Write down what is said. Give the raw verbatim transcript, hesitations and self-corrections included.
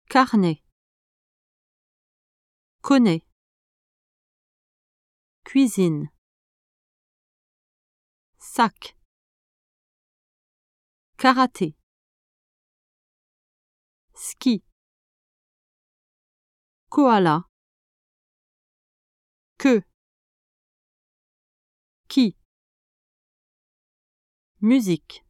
Carnet. Connaît. Cuisine. Sac. Karaté. Ski. Koala. Queue. Qui. Musique.